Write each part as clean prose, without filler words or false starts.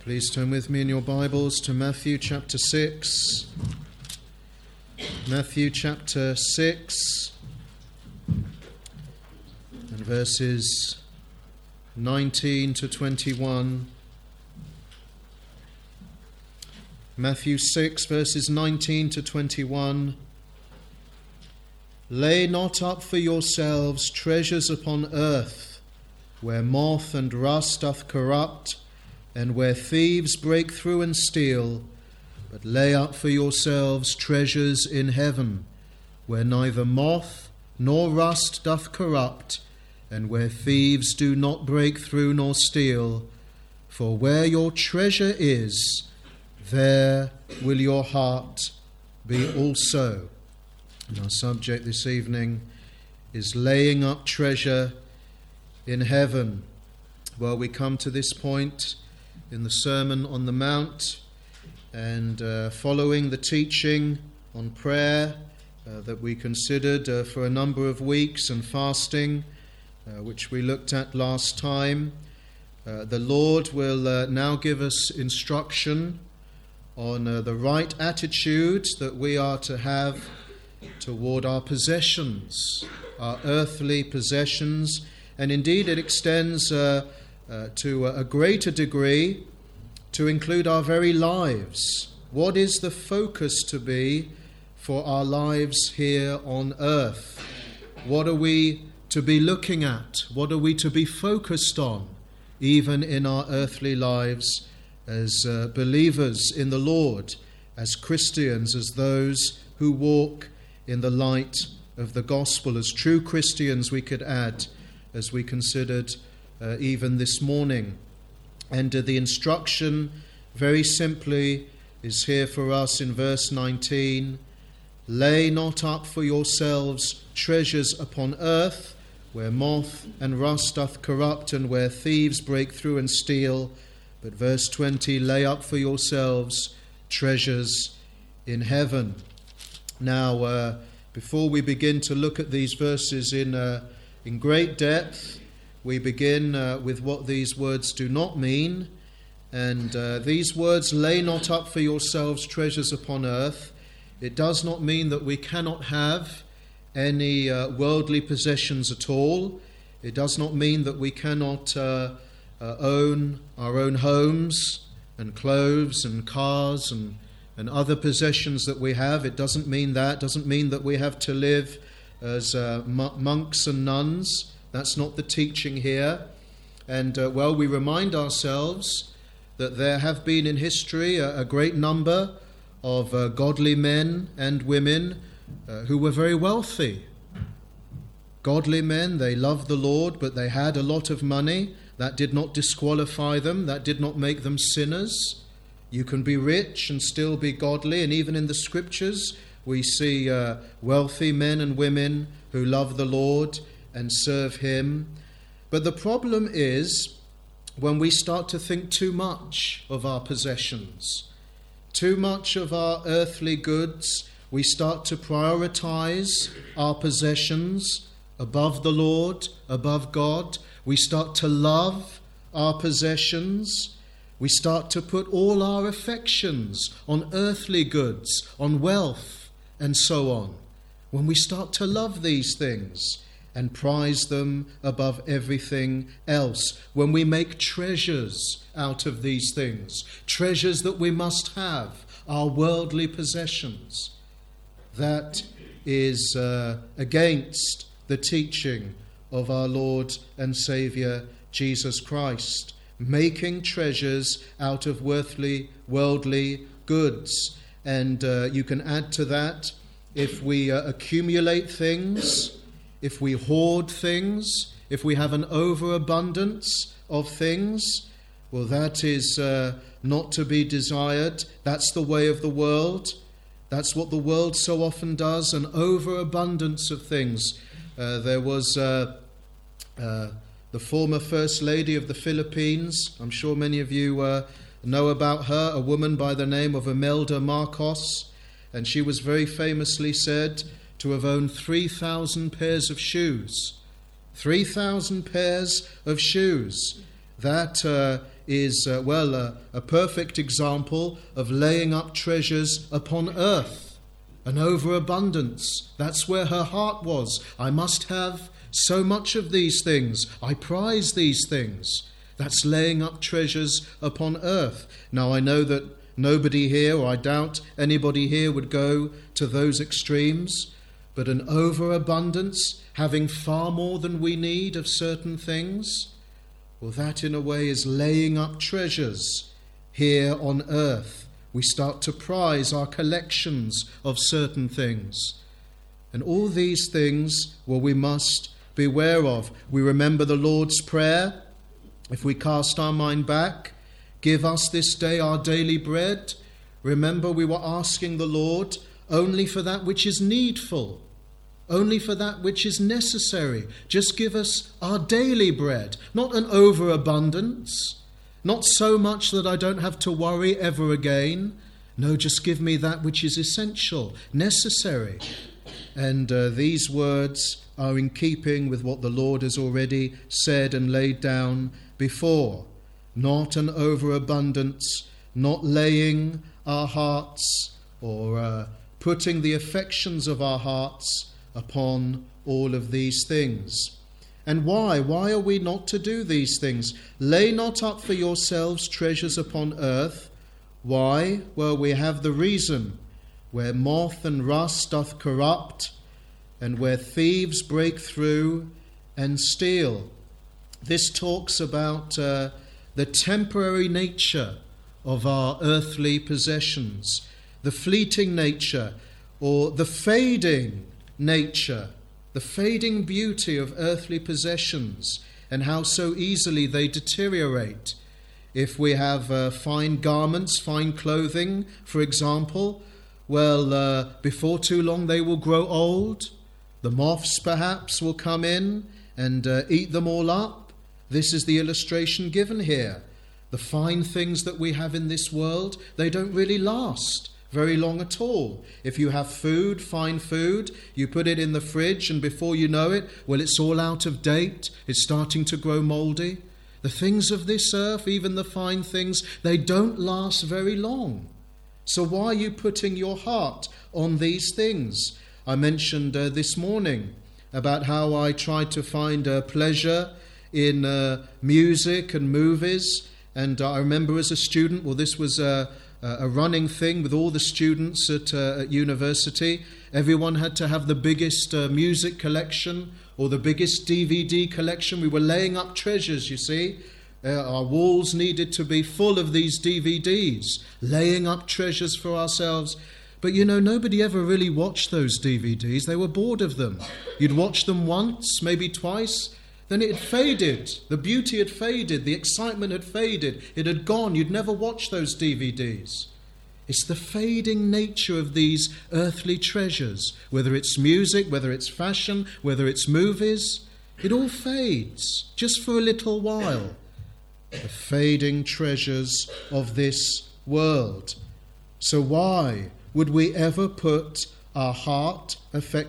Please turn with me in your Bibles to Matthew chapter 6. Matthew chapter 6 and verses 19 to 21. Matthew 6 verses 19 to 21. Lay not up for yourselves treasures upon earth, where moth and rust doth corrupt, and where thieves break through and steal, but lay up for yourselves treasures in heaven, where neither moth nor rust doth corrupt, and where thieves do not break through nor steal. For where your treasure is, there will your heart be also. And our subject this evening is laying up treasure in heaven. Well, we come to this point in the Sermon on the Mount, and following the teaching on prayer that we considered for a number of weeks, and fasting, which we looked at last time, the Lord will now give us instruction on the right attitude that we are to have toward our possessions, our earthly possessions, and indeed it extends to a greater degree to include our very lives. What is the focus to be for our lives here on earth? What are we to be looking at? What are we to be focused on, even in our earthly lives as believers in the Lord, as Christians, as those who walk in the light of the gospel, as true Christians, we could add, as we considered even this morning. And the instruction, very simply, is here for us in verse 19. Lay not up for yourselves treasures upon earth, where moth and rust doth corrupt, and where thieves break through and steal. But verse 20, lay up for yourselves treasures in heaven. Now, before we begin to look at these verses in great depth, we begin with what these words do not mean. And these words, lay not up for yourselves treasures upon earth, it does not mean that we cannot have any worldly possessions at all. It does not mean that we cannot own our own homes and clothes and cars and other possessions that we have. It doesn't mean that. It doesn't mean that we have to live as monks and nuns. That's not the teaching here. And, we remind ourselves that there have been in history a great number of godly men and women who were very wealthy. Godly men, they loved the Lord, but they had a lot of money. That did not disqualify them. That did not make them sinners. You can be rich and still be godly. And even in the Scriptures, we see wealthy men and women who love the Lord and serve Him. But the problem is when we start to think too much of our possessions, too much of our earthly goods. We start to prioritize our possessions above the Lord, above God. We start to love our possessions. We start to put all our affections on earthly goods, on wealth, and so on. When we start to love these things and prize them above everything else, when we make treasures out of these things, treasures that we must have, our worldly possessions, that is against the teaching of our Lord and Saviour Jesus Christ. Making treasures out of worldly goods. And you can add to that, if we accumulate things, if we hoard things, if we have an overabundance of things, well, that is not to be desired. That's the way of the world. That's what the world so often does, an overabundance of things. There was the former First Lady of the Philippines. I'm sure many of you know about her, a woman by the name of Imelda Marcos. And she was very famously said to have owned 3,000 pairs of shoes. 3,000 pairs of shoes. That is, a perfect example of laying up treasures upon earth, an overabundance. That's where her heart was. I must have so much of these things. I prize these things. That's laying up treasures upon earth. Now, I know that nobody here, or I doubt anybody here, would go to those extremes, but an overabundance, having far more than we need of certain things, well, that in a way is laying up treasures here on earth. We start to prize our collections of certain things. And all these things, well, we must beware of. We remember the Lord's Prayer. If we cast our mind back, give us this day our daily bread. Remember, we were asking the Lord only for that which is needful, only for that which is necessary. Just give us our daily bread, not an overabundance, not so much that I don't have to worry ever again. No, just give me that which is essential, necessary. And these words are in keeping with what the Lord has already said and laid down before. Not an overabundance, not laying our hearts or putting the affections of our hearts upon all of these things. And why? Why are we not to do these things? Lay not up for yourselves treasures upon earth. Why? Well, we have the reason. Where moth and rust doth corrupt, and where thieves break through and steal. This talks about the temporary nature of our earthly possessions, the fleeting nature or the fading nature, the fading beauty of earthly possessions, and how so easily they deteriorate. If we have fine garments, fine clothing, for example, well, before too long they will grow old. The moths perhaps will come in and eat them all up. This is the illustration given here. The fine things that we have in this world, they don't really last very long at all. If you have food, fine food, you put it in the fridge and before you know it, well, it's all out of date. It's starting to grow mouldy. The things of this earth, even the fine things, they don't last very long. So why are you putting your heart on these things? I mentioned this morning about how I tried to find pleasure in music and movies. And I remember as a student, well, this was a running thing with all the students at university. Everyone had to have the biggest music collection or the biggest DVD collection. We were laying up treasures, you see. Our walls needed to be full of these DVDs, laying up treasures for ourselves. But you know, nobody ever really watched those DVDs. They were bored of them. You'd watch them once, maybe twice, then it had faded. The beauty had faded. The excitement had faded. It had gone. You'd never watch those DVDs. It's the fading nature of these earthly treasures, whether it's music, whether it's fashion, whether it's movies. It all fades just for a little while. The fading treasures of this world. So why would we ever put our heart's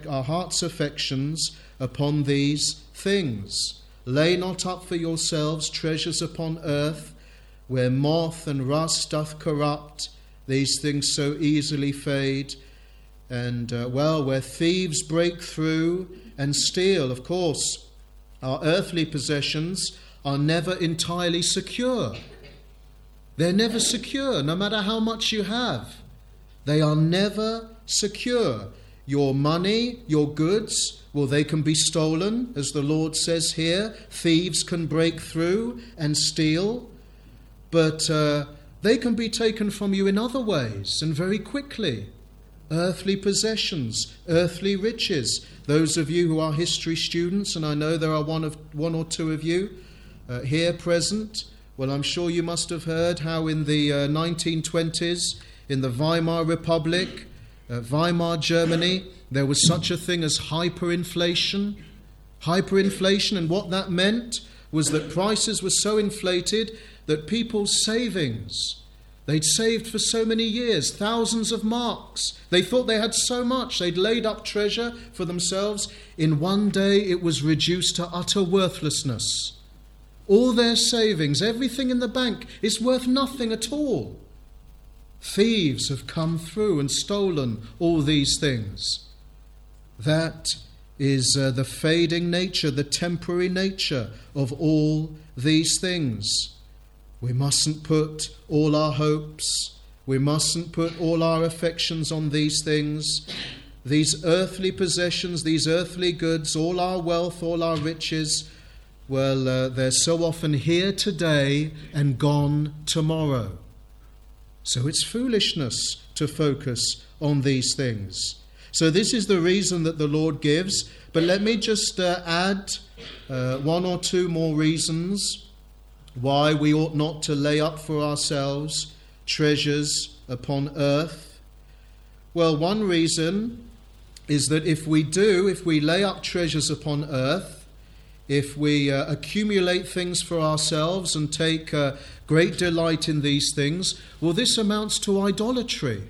affections upon these things? Lay not up for yourselves treasures upon earth, where moth and rust doth corrupt. These things so easily fade. And, where thieves break through and steal. Of course, our earthly possessions are never entirely secure. They're never secure, no matter how much you have. They are never secure. Your money, your goods, well, they can be stolen, as the Lord says here. Thieves can break through and steal. But they can be taken from you in other ways, and very quickly. Earthly possessions, earthly riches. Those of you who are history students, and I know there are one or two of you here present, well, I'm sure you must have heard how in the 1920s, in the Weimar Republic, Weimar Germany, there was such a thing as hyperinflation. Hyperinflation, and what that meant was that prices were so inflated that people's savings, they'd saved for so many years, thousands of marks. They thought they had so much. They'd laid up treasure for themselves. In one day, it was reduced to utter worthlessness. all their savings, everything in the bank is worth nothing at all. Thieves have come through and stolen all these things. That is the fading nature, the temporary nature of all these things. We mustn't put all our hopes, we mustn't put all our affections on these things. These earthly possessions, these earthly goods, all our wealth, all our riches, well, they're so often here today and gone tomorrow. So it's foolishness to focus on these things. So this is the reason that the Lord gives. But let me just add one or two more reasons why we ought not to lay up for ourselves treasures upon earth. Well, one reason is that if we lay up treasures upon earth, if we accumulate things for ourselves and take great delight in these things, well, this amounts to idolatry.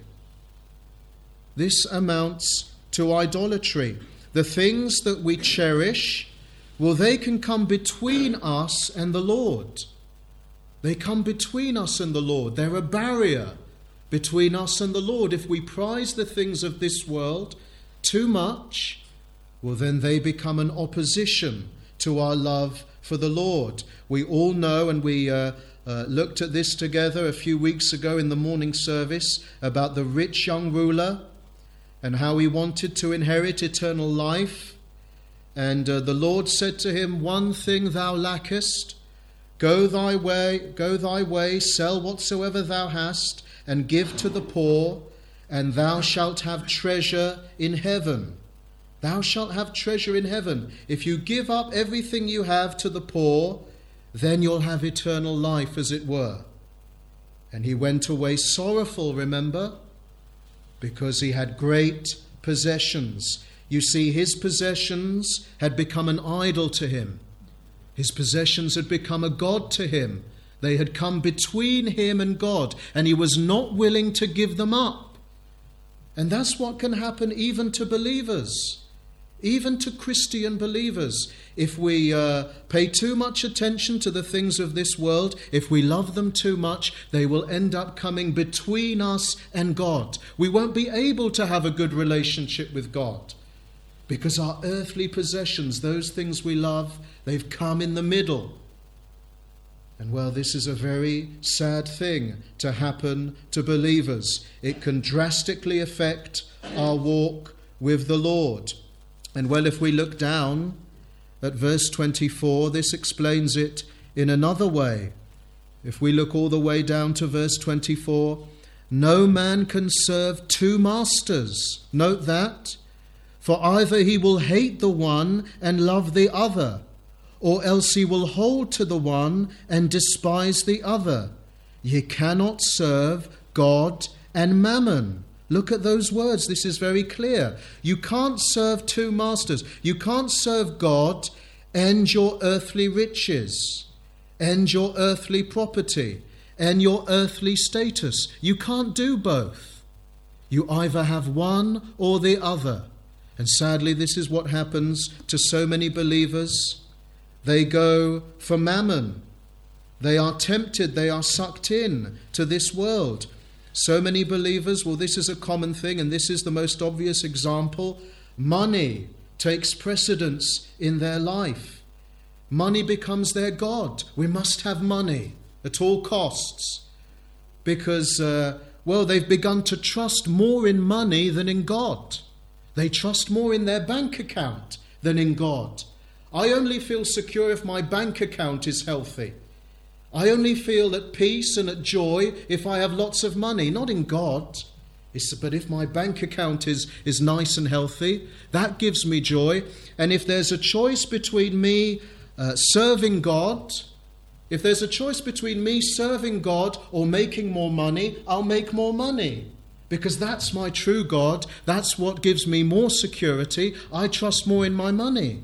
This amounts to idolatry. The things that we cherish, well, they can come between us and the Lord. They come between us and the Lord. They're a barrier between us and the Lord. If we prize the things of this world too much, well, then they become an opposition to our love for the Lord. We all know, and we looked at this together a few weeks ago in the morning service, about the rich young ruler and how he wanted to inherit eternal life. And the Lord said to him, "One thing thou lackest. Go thy way, sell whatsoever thou hast, and give to the poor, and thou shalt have treasure in heaven." Thou shalt have treasure in heaven. If you give up everything you have to the poor, then you'll have eternal life, as it were. And he went away sorrowful, remember, because he had great possessions. You see, his possessions had become an idol to him. His possessions had become a god to him. They had come between him and God, and he was not willing to give them up. And that's what can happen even to believers, even to Christian believers. If we pay too much attention to the things of this world, if we love them too much, they will end up coming between us and God. We won't be able to have a good relationship with God because our earthly possessions, those things we love, they've come in the middle. And well, this is a very sad thing to happen to believers. It can drastically affect our walk with the Lord. And well, if we look down at verse 24, this explains it in another way. If we look all the way down to verse 24, no man can serve two masters. Note that. For either he will hate the one and love the other, or else he will hold to the one and despise the other. Ye cannot serve God and mammon. Look at those words. This is very clear. You can't serve two masters. You can't serve God and your earthly riches, and your earthly property, and your earthly status. You can't do both. You either have one or the other. And sadly, this is what happens to so many believers. They go for mammon. They are tempted, they are sucked in to this world. So many believers, well, this is a common thing, and this is the most obvious example. Money takes precedence in their life. Money becomes their God. We must have money at all costs because, they've begun to trust more in money than in God. They trust more in their bank account than in God. I only feel secure if my bank account is healthy. I only feel at peace and at joy if I have lots of money, not in God. But if my bank account is nice and healthy, that gives me joy. And if there's a choice between me serving God, if there's a choice between me serving God or making more money, I'll make more money. Because that's my true God. That's what gives me more security. I trust more in my money.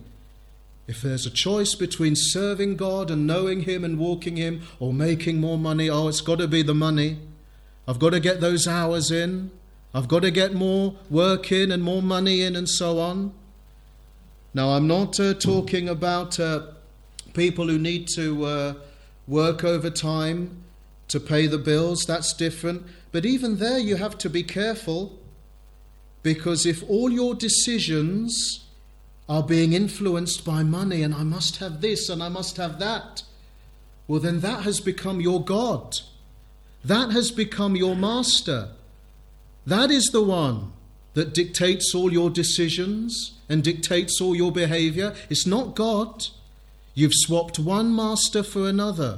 If there's a choice between serving God and knowing Him and walking Him or making more money, it's got to be the money. I've got to get those hours in. I've got to get more work in and more money in and so on. Now, I'm not talking about People who need to work overtime to pay the bills, that's different. But even there you have to be careful, because if all your decisions are being influenced by money, and I must have this and I must have that, well then that has become your God. That has become your master. That is the one that dictates all your decisions and dictates all your behavior. It's not God. You've swapped one master for another.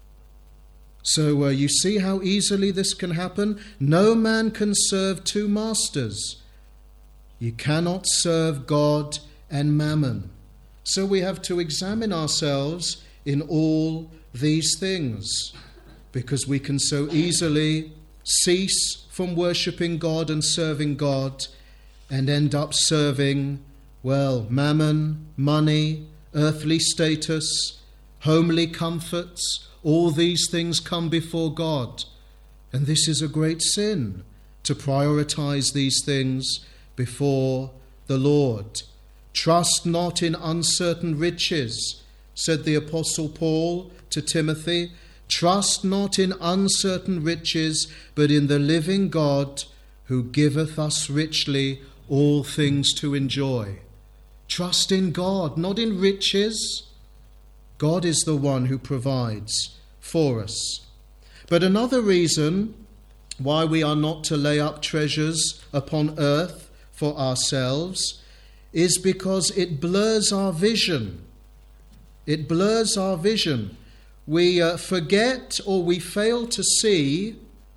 So you see how easily this can happen? No man can serve two masters. You cannot serve God and mammon. So we have to examine ourselves in all these things, because we can so easily cease from worshipping God and serving God and end up serving, well, mammon, money, earthly status, homely comforts. All these things come before God. And this is a great sin, to prioritize these things before the Lord. Trust not in uncertain riches, said the Apostle Paul to Timothy. Trust not in uncertain riches, but in the living God, who giveth us richly all things to enjoy. Trust in God, not in riches. God is the one who provides for us. But another reason why we are not to lay up treasures upon earth for ourselves is because it blurs our vision. It blurs our vision. We forget, or we fail to see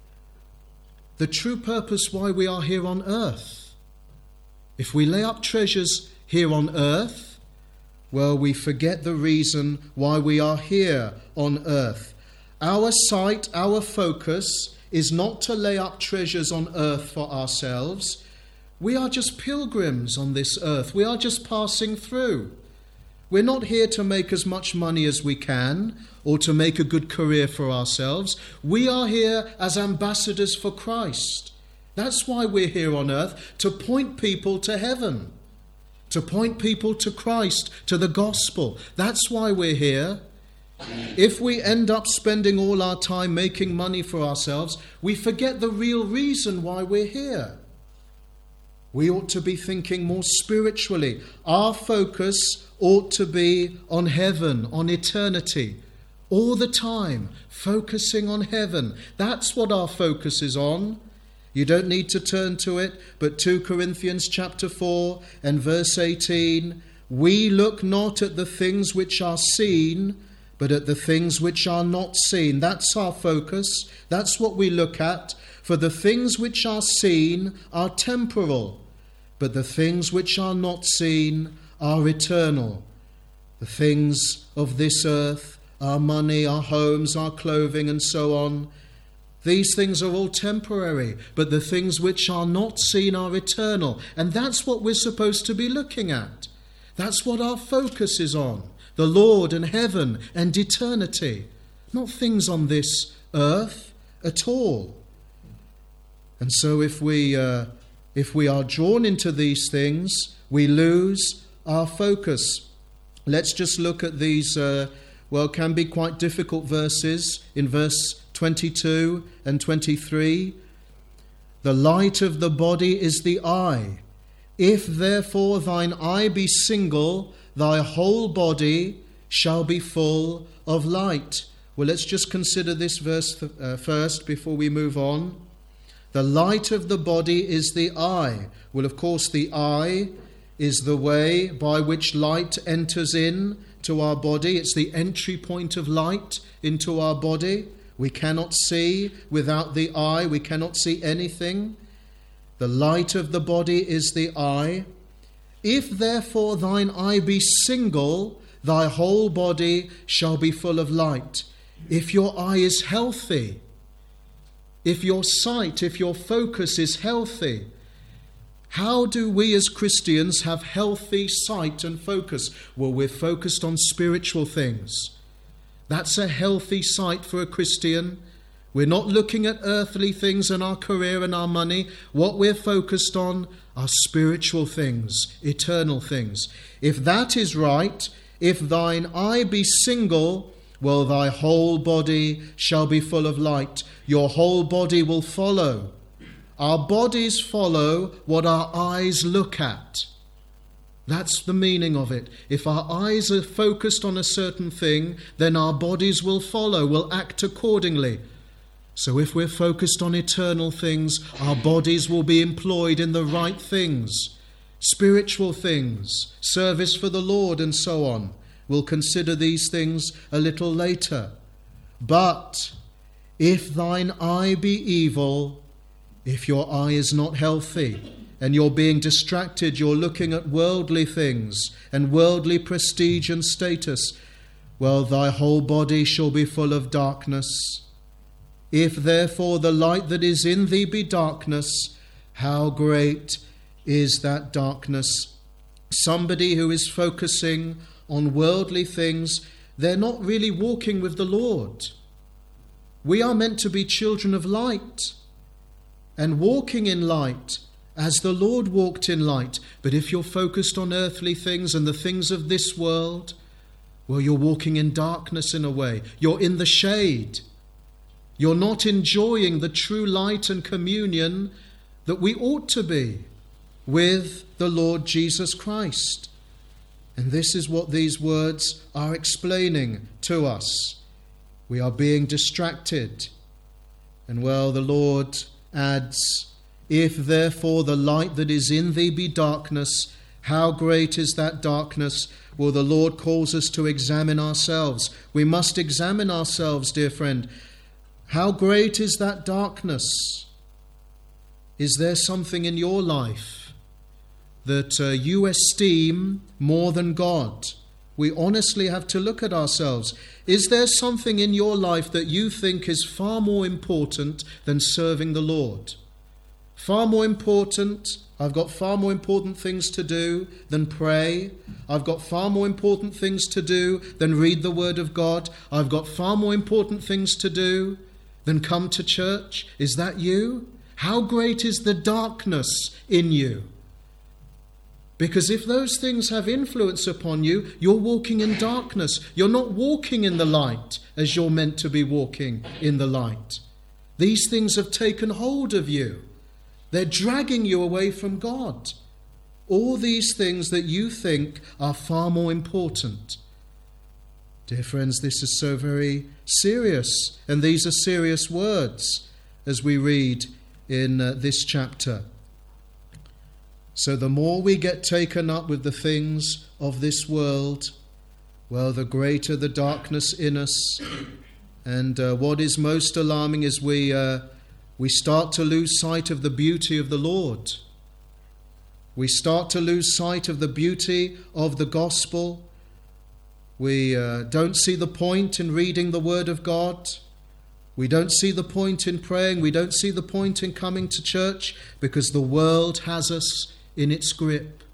the true purpose why we are here on earth. If we lay up treasures here on earth, well, we forget the reason why we are here on earth. Our sight, our focus is not to lay up treasures on earth for ourselves. We are just pilgrims on this earth. We are just passing through. We're not here to make as much money as we can or to make a good career for ourselves. We are here as ambassadors for Christ. That's why we're here on earth, to point people to heaven, to point people to Christ, to the gospel. That's why we're here. If we end up spending all our time making money for ourselves, we forget the real reason why we're here. We ought to be thinking more spiritually. Our focus ought to be on heaven, on eternity. All the time, focusing on heaven. That's what our focus is on. You don't need to turn to it, but 2 Corinthians chapter 4 and verse 18, we look not at the things which are seen, but at the things which are not seen. That's our focus. That's what we look at. For the things which are seen are temporal, but the things which are not seen are eternal. The things of this earth, our money, our homes, our clothing, and so on, these things are all temporary, but the things which are not seen are eternal. And that's what we're supposed to be looking at. That's what our focus is on. The Lord and heaven and eternity. Not things on this earth at all. And so if we are drawn into these things, we lose our focus. Let's just look at these, can be quite difficult verses in verse 22 and 23. The light of the body is the eye. If therefore thine eye be single, thy whole body shall be full of light. Well, let's just consider this verse first before we move on. The light of the body is the eye. Well, of course, the eye is the way by which light enters in to our body. It's the entry point of light into our body. We cannot see without the eye. We cannot see anything. The light of the body is the eye. If therefore thine eye be single, thy whole body shall be full of light. If your eye is healthy, if your sight, if your focus is healthy, how do we as Christians have healthy sight and focus? Well, we're focused on spiritual things. That's a healthy sight for a Christian. We're not looking at earthly things and our career and our money. What we're focused on are spiritual things, eternal things. If that is right, If thine eye be single, well, thy whole body shall be full of light. Your whole body will follow. Our bodies follow what our eyes look at. That's the meaning of it. If our eyes are focused on a certain thing, then our bodies will follow, will act accordingly. So if we're focused on eternal things, our bodies will be employed in the right things, spiritual things, service for the Lord, and so on. We'll consider these things a little later. But if thine eye be evil, if your eye is not healthy, and you're being distracted, you're looking at worldly things and worldly prestige and status, well, thy whole body shall be full of darkness. If therefore the light that is in thee be darkness, how great is that darkness? Somebody who is focusing on worldly things, they're not really walking with the Lord. We are meant to be children of light and walking in light as the Lord walked in light. But if you're focused on earthly things and the things of this world, well, you're walking in darkness in a way. You're in the shade. You're not enjoying the true light and communion that we ought to be with the Lord Jesus Christ. And this is what these words are explaining to us. We are being distracted. And well, the Lord adds, if therefore the light that is in thee be darkness, how great is that darkness? Well, the Lord calls us to examine ourselves. We must examine ourselves, dear friend. How great is that darkness? Is there something in your life that you esteem more than God? We honestly have to look at ourselves. Is there something in your life that you think is far more important than serving the Lord? Far more important. I've got far more important things to do than pray. I've got far more important things to do than read the Word of God. I've got far more important things to do than come to church. Is that you? How great is the darkness in you? Because if those things have influence upon you, you're walking in darkness. You're not walking in the light as you're meant to be walking in the light. These things have taken hold of you. They're dragging you away from God. All these things that you think are far more important. Dear friends, this is so very serious, and these are serious words as we read in this chapter. So the more we get taken up with the things of this world, well, the greater the darkness in us. And what is most alarming is we start to lose sight of the beauty of the Lord. We start to lose sight of the beauty of the gospel. We don't see the point in reading the Word of God. We don't see the point in praying. We don't see the point in coming to church because the world has us in its grip.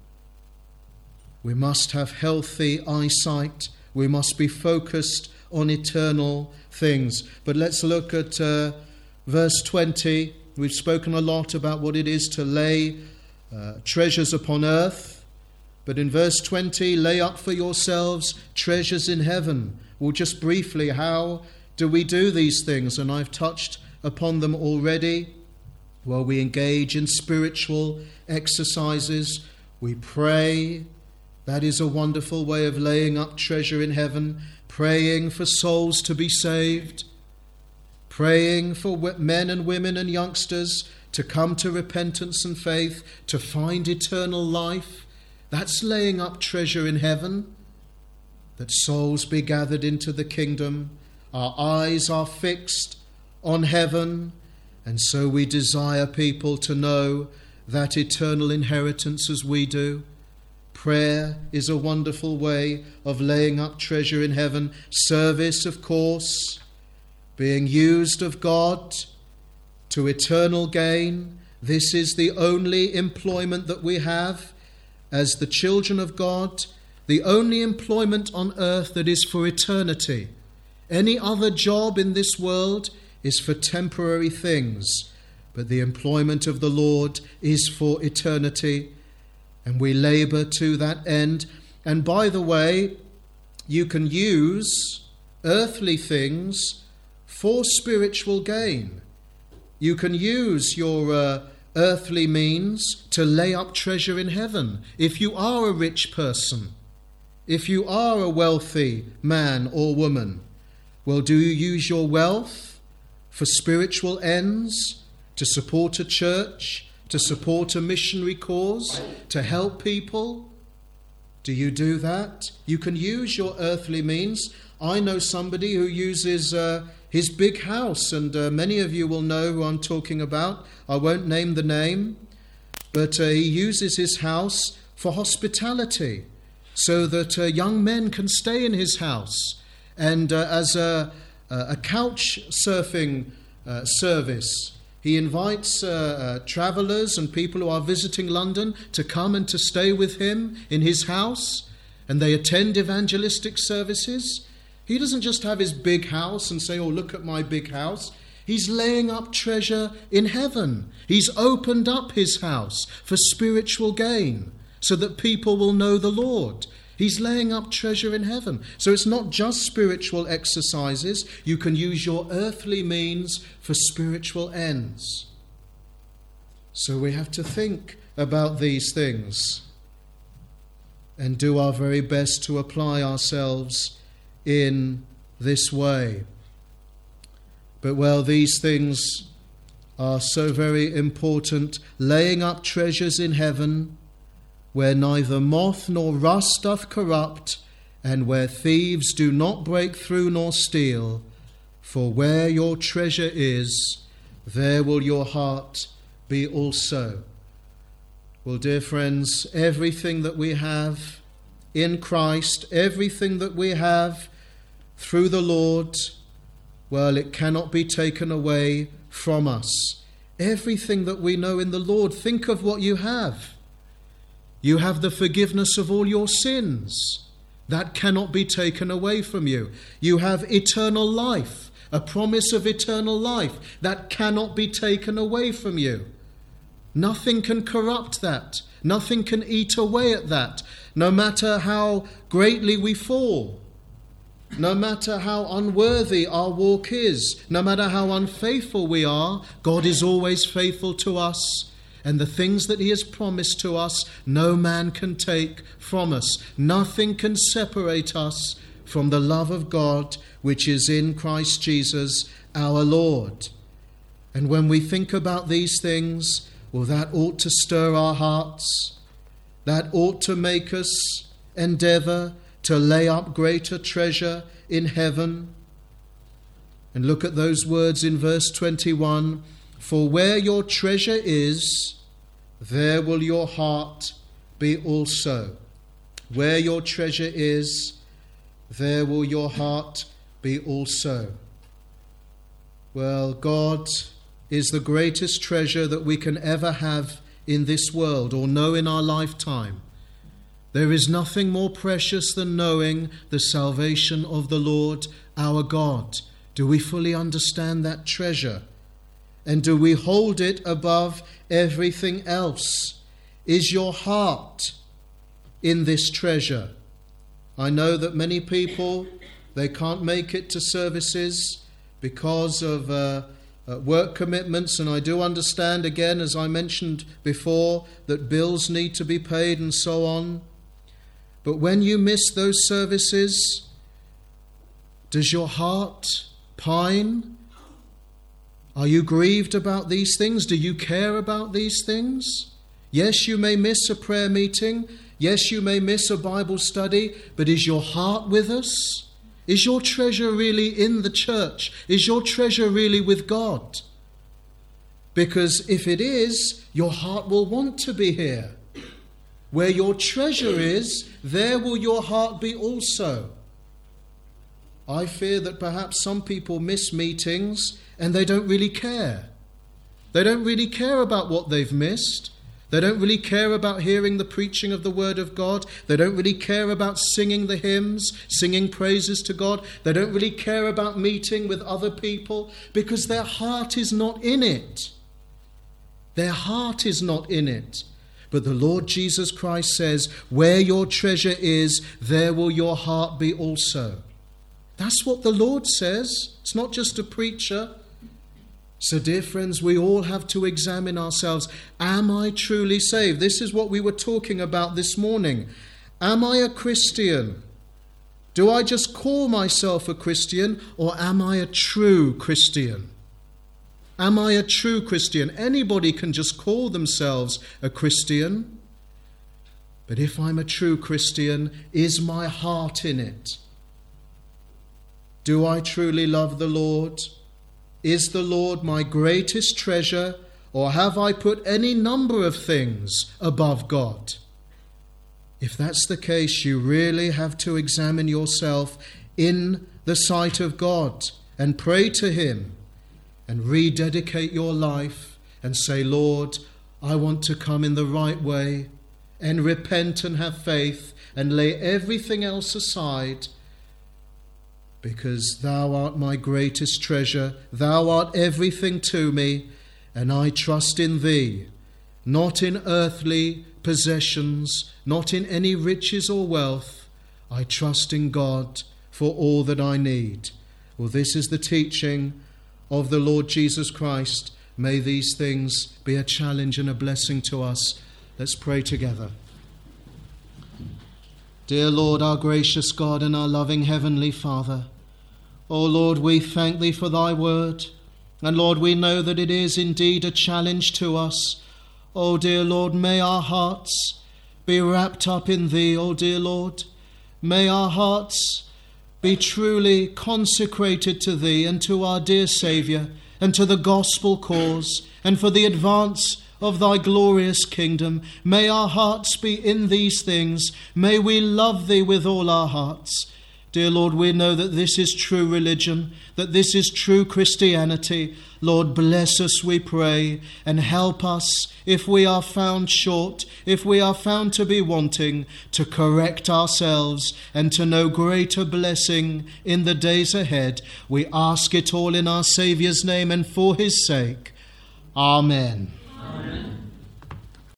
We must have healthy eyesight. We must be focused on eternal things. But let's look at verse 20. We've spoken a lot about what it is to lay treasures upon earth. But in verse 20, lay up for yourselves treasures in heaven. Well, just briefly, how do we do these things? And I've touched upon them already. Well, we engage in spiritual exercises. We pray. That is a wonderful way of laying up treasure in heaven. Praying for souls to be saved. Praying for men and women and youngsters to come to repentance and faith, to find eternal life. That's laying up treasure in heaven, that souls be gathered into the kingdom. Our eyes are fixed on heaven, and so we desire people to know that eternal inheritance as we do. Prayer is a wonderful way of laying up treasure in heaven. Service, of course, being used of God to eternal gain. This is the only employment that we have as the children of God, the only employment on earth that is for eternity. Any other job in this world is for temporary things, but the employment of the Lord is for eternity, and we labour to that end. And by the way, you can use earthly things for spiritual gain. You can use your earthly means to lay up treasure in heaven. If you are a rich person, if you are a wealthy man or woman, well, do you use your wealth for spiritual ends, to support a church, to support a missionary cause, to help people? Do you do that? You can use your earthly means. I know somebody who uses his big house, and many of you will know who I'm talking about. I won't name the name, but he uses his house for hospitality, so that young men can stay in his house, and as a couch surfing service. He invites travellers and people who are visiting London to come and to stay with him in his house, and they attend evangelistic services. He doesn't just have his big house and say, "Oh, look at my big house." He's laying up treasure in heaven. He's opened up his house for spiritual gain so that people will know the Lord. He's laying up treasure in heaven. So it's not just spiritual exercises. You can use your earthly means for spiritual ends. So we have to think about these things and do our very best to apply ourselves in this way. But well, these things are so very important. Laying up treasures in heaven, where neither moth nor rust doth corrupt, and where thieves do not break through nor steal. For where your treasure is, there will your heart be also. Well, dear friends, everything that we have in Christ, everything that we have through the Lord, well, it cannot be taken away from us. Everything that we know in the Lord, think of what you have. You have the forgiveness of all your sins. That cannot be taken away from you. You have eternal life, a promise of eternal life. That cannot be taken away from you. Nothing can corrupt that. Nothing can eat away at that. No matter how greatly we fall, no matter how unworthy our walk is, no matter how unfaithful we are, God is always faithful to us. And the things that he has promised to us, no man can take from us. Nothing can separate us from the love of God, which is in Christ Jesus our Lord. And when we think about these things, well, that ought to stir our hearts. That ought to make us endeavour to lay up greater treasure in heaven. And look at those words in verse 21. For where your treasure is, there will your heart be also. Where your treasure is, there will your heart be also. Well, God is the greatest treasure that we can ever have in this world or know in our lifetime. There is nothing more precious than knowing the salvation of the Lord our God. Do we fully understand that treasure? And do we hold it above everything else? Is your heart in this treasure? I know that many people, they can't make it to services because of work commitments, and I do understand, again, as I mentioned before, that bills need to be paid and so on. But when you miss those services, does your heart pine? Are you grieved about these things? Do you care about these things? Yes, you may miss a prayer meeting. Yes, you may miss a Bible study, but is your heart with us? Is your treasure really in the church? Is your treasure really with God? Because if it is, your heart will want to be here. Where your treasure is, there will your heart be also. I fear that perhaps some people miss meetings and they don't really care. They don't really care about what they've missed. They don't really care about hearing the preaching of the Word of God. They don't really care about singing the hymns, singing praises to God. They don't really care about meeting with other people because their heart is not in it. Their heart is not in it. But the Lord Jesus Christ says, where your treasure is, there will your heart be also. That's what the Lord says. It's not just a preacher. So, dear friends, we all have to examine ourselves. Am I truly saved? This is what we were talking about this morning. Am I a Christian? Do I just call myself a Christian, or am I a true Christian? Am I a true Christian? Anybody can just call themselves a Christian. But if I'm a true Christian, is my heart in it? Do I truly love the Lord? Is the Lord my greatest treasure, or have I put any number of things above God? If that's the case, you really have to examine yourself in the sight of God and pray to Him and rededicate your life and say, Lord, I want to come in the right way and repent and have faith and lay everything else aside, because Thou art my greatest treasure. Thou art everything to me, and I trust in Thee, not in earthly possessions, not in any riches or wealth. I trust in God for all that I need. Well, this is the teaching of the Lord Jesus Christ. May these things be a challenge and a blessing to us. Let's pray together. Dear Lord, our gracious God and our loving Heavenly Father, O Lord, we thank Thee for Thy word. And Lord, we know that it is indeed a challenge to us. O dear Lord, may our hearts be wrapped up in Thee, O dear Lord. May our hearts be truly consecrated to Thee and to our dear Saviour and to the gospel cause and for the advance of Thy glorious kingdom. May our hearts be in these things. May we love Thee with all our hearts. Dear Lord, we know that this is true religion, that this is true Christianity. Lord, bless us, we pray, and help us if we are found short, if we are found to be wanting, to correct ourselves and to know greater blessing in the days ahead. We ask it all in our Saviour's name and for His sake. Amen.